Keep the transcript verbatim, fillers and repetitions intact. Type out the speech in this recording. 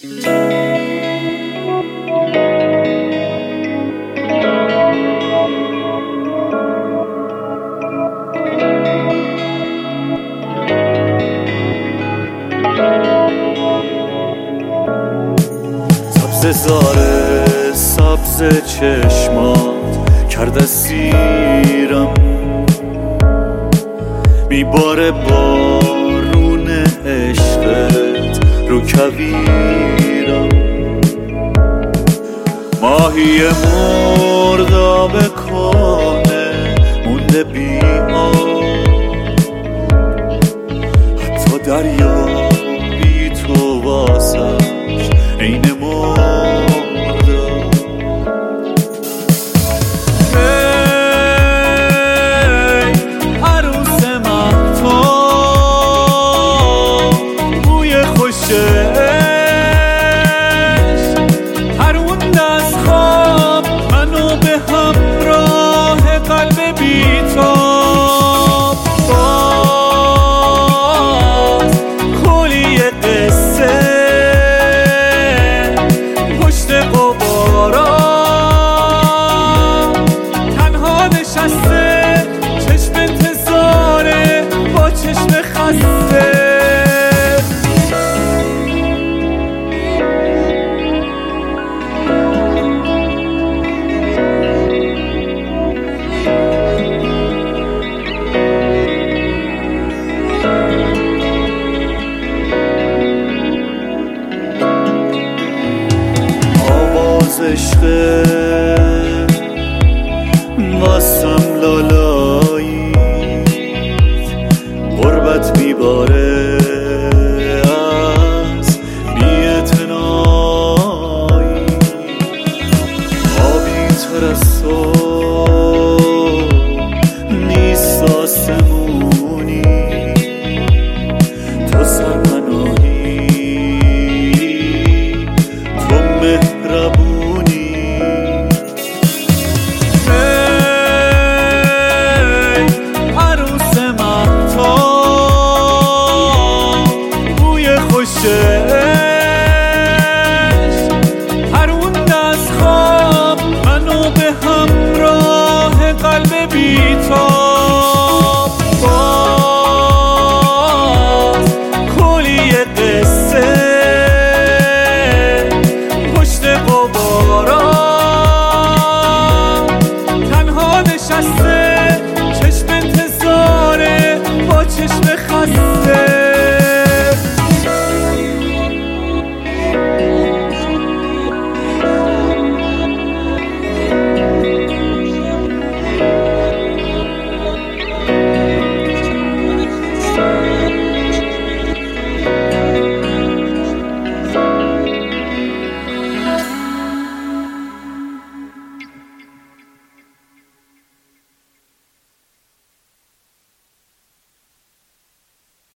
سبز زاره سبز چشمات کرده سیرم، میباره بارون عشقت رو کویرم. ماهی مرداب کهنه مونده بی آب، حتی دریا بی تو واسش عین مرداب. عروس مهتاب بوی خوشش پروند از خواب منو به همراه قلب بیتاب. باز کلی قصه پشت قبارا تنها نشسته، چشم انتظاره با چشم خسته. عشق